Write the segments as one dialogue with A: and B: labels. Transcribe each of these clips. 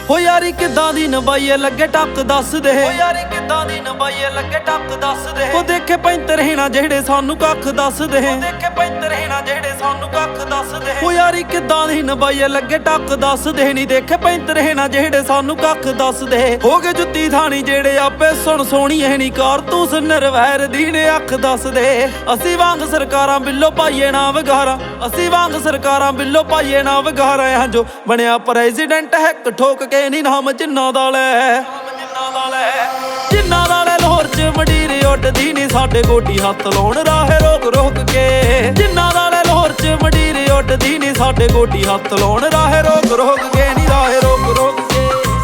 A: ਹੋ ਯਾਰੀ ਕਿੱਦਾਂ ਦੀ ਨਬਾਈਏ ਲੱਗੇ ਟੱਕ ਦੱਸ ਦੇ, ਹੋ ਯਾਰੀ ਕਿੱਦਾਂ ਦੀ ਨਬਾਈਏ ਲੱਗੇ ਟੱਕ ਦੱਸ ਦੇ। ਉਹ ਦੇਖੇ ਪੈਂਤਰ ਹੈਣਾ ਜਿਹੜੇ ਸਾਨੂੰ ਕੱਖ ਦੱਸ ਦੇ, ਉਹ ਦੇਖੇ ਪੈਂਤਰ ਹੈਣਾ ਜਿਹੜੇ ਸਾਨੂੰ ਕੱਖ ਦੱਸ ਦੇ। ਹੋ ਯਾਰੀ ਕਿੱਦਾਂ ਦੀ ਨਬਾਈਏ ਲੱਗੇ ਟੱਕ ਦੱਸ ਦੇ, ਨਹੀਂ ਦੇਖੇ ਪੈਂਤਰ ਹੈਣਾ ਜਿਹੜੇ ਸਾਨੂੰ ਕੱਖ ਦੱਸ ਦੇ। ਹੋ ਗਏ ਜੁੱਤੀ ਥਾਣੀ ਜਿਹੜੇ ਆਪੇ ਸੁਣ ਸੋਹਣੀ ਐ ਨੀ ਕਾਰਤੂਸ ਨਿਰਵੈਰ ਦੀ ਨੇ ਅੱਖ ਦੱਸ ਦੇ। ਅਸੀਂ ਵਾਂਗ ਸਰਕਾਰਾਂ ਬਿੱਲੋ ਪਾਈਏ ਨਾ ਵਗਾਰਾ, ਅਸੀਂ ਵਾਂਗ ਸਰਕਾਰਾਂ ਬਿੱਲੋ ਪਾਈਏ ਨਾ ਵਗਾਰਾ ਆ ਜੋ ਬਣਿਆ ਪ੍ਰੈਜ਼ੀਡੈਂਟ ਹੈ ਠੋਕ ਕੇ ਨੀ ਨਾਮ ਜਿੰਨਾ ਦਾ ਲੈ, ਜਿੰਨਾ ਦਾ ਲੈ। ਲਾਹੌਰ ਚ ਮੰਡੀਰ ਉੱਡਦੀ ਨੀ ਸਾਡੇ ਗੋਡੀ ਹੱਥ ਲਾਉਣ ਰਾਹੇ ਰੋਕ ਰੋਕ ਕੇ, ਜਿੰਨਾ ਦਾ ਲੈ ਲਾਹੌਰ ਚ ਮੰਡੀਰ ਉੱਡਦੀ ਨੀ ਸਾਡੇ ਗੋਡੀ ਹੱਥ ਲਾਉਣ ਰਾਹੇ ਰੋਕ ਰੋਕ ਕੇ ਨੀ ਰਾਹੇ ਰੋਕ ਰੋਕ ਕੇ।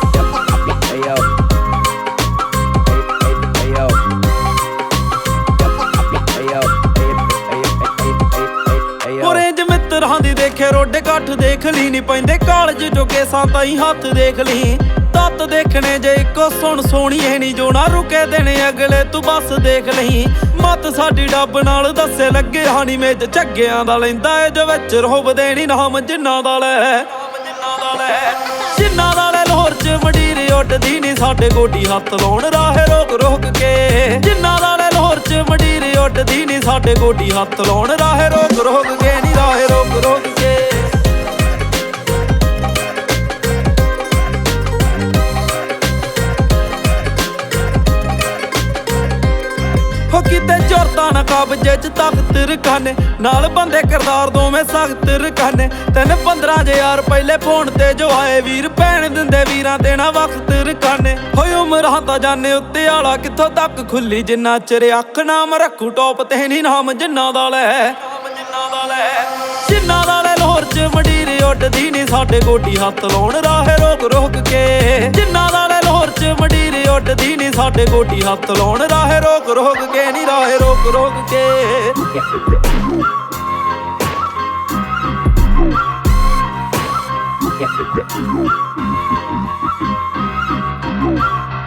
A: ਮਿੱਤਰਾਂ ਦੀ ਦੇਖੇ ਰੋਡੇ ਕੱਠ ਦੇਖ ਲਈ ਨੀ ਪੈਂਦੇ ਕਾਲਜ ਜੋ ਕੇਸਾਂ ਤਾਈ ਹੱਥ ਦੇਖ ਲਈ। ਤੱਤ ਦੇਖਣੇ ਜੇ ਇੱਕੋ ਸੁਣ ਸੋਹਣੀਏ ਨੀ ਜੋ ਨਾ ਰੁਕੇ ਦੇਣੇ ਅਗਲੇ ਤੂੰ ਬਸ ਦੇਖ ਲਈ। ਮਤ ਸਾਡੀ ਡੱਬ ਨਾਲ ਦੱਸੇ ਲੱਗੇ ਹਾਨੀ ਮੇਜ ਝੱਗਿਆਂ ਦਾ ਲੈਂਦਾ ਏ ਜੋ ਵਿੱਚ ਰੋਬਦੇ ਨੀ ਨਾਮ ਜਿੰਨਾ ਦਾ ਲੈ, ਜਿੰਨਾ ਦਾ ਲੈ। ਲਾਹੌਰ ਚ ਮੰਡੀਰ ਉੱਡਦੀ ਨੀ ਸਾਡੇ ਗੋਡੀ ਹੱਥ ਲਾਉਣ ਰਾਹੇ ਰੋਕ ਰੋਕ ਕੇ, ਜਿੰਨਾ ਦਾ ਲੈ ਲਾਹੌਰ ਚ ਮੰਡੀਰ ਉੱਡਦੀ ਨੀ ਸਾਡੇ ਗੋਡੀ ਹੱਥ ਲਾਉਣ ਰਾਹੇ ਰੋਕ ਰੋਕ ਕੇ ਨੀ ਰਾਹੇ ਰੋਕ ਰੋਕ ਕੇ। ਹੋ ਕਿਤੇ ਜ਼ੋਰਤਾਂ ਨਾ ਕਾਬਜੇ ਚ ਤਖਤ ਰਖਾਨੇ, ਨਾਲ ਬੰਦੇ ਕਿਰਦਾਰ ਦੋਵੇਂ ਸਖਤ ਰਖਾਨੇ। 3-15,000 ਪਹਿਲੇ ਫੋਨ ਤੇ ਜੋ ਆਏ ਵੀਰ ਭੈਣ ਦਿੰਦੇ ਵੀਰਾਂ ਤੇ ਨਾ ਵਕਤ ਰਖਾਨੇ। ਹੋਏ ਉਮਰਾਂ ਤਾਂ ਜਾਣੇ ਉੱਤੇ ਆਲਾ ਕਿੱਥੋਂ ਤੱਕ ਖੁੱਲੀ ਜਿੰਨਾ ਚਿਰ ਅੱਖ ਨਾਮ ਰੱਖੂ ਟੋਪ ਤੇ ਨੀ ਨਾਮ ਜਿੰਨਾ ਦਾ ਲੈ, ਜਿੰਨਾ ਦਾ ਲੈ। ਲਾਹੌਰ ਚ ਮੰਡੀਰ ਉੱਡਦੀ ਨੀ ਸਾਡੇ ਗੋਡੀ ਹੱਥ ਲਾਉਣ ਰਾਹੇ ਰੋਕ ਰੋਕ ਕੇ, ਜਿੰਨਾ ਦਾ ਲੈ ਲਾਹੌਰ ਚ ਮੰਡੀਰ ਉੱਡਦੀ ਨੀ ਸਾਡੇ ਗੋਡੀ ਹੱਥ ਲਾਉਣ ਰਾਹੇ ਰੋਕ ਰੋਕ ਕੇ ਨੀ ਰਾਹੇ ਰੋਕ ਰੋਕ ਕੇ।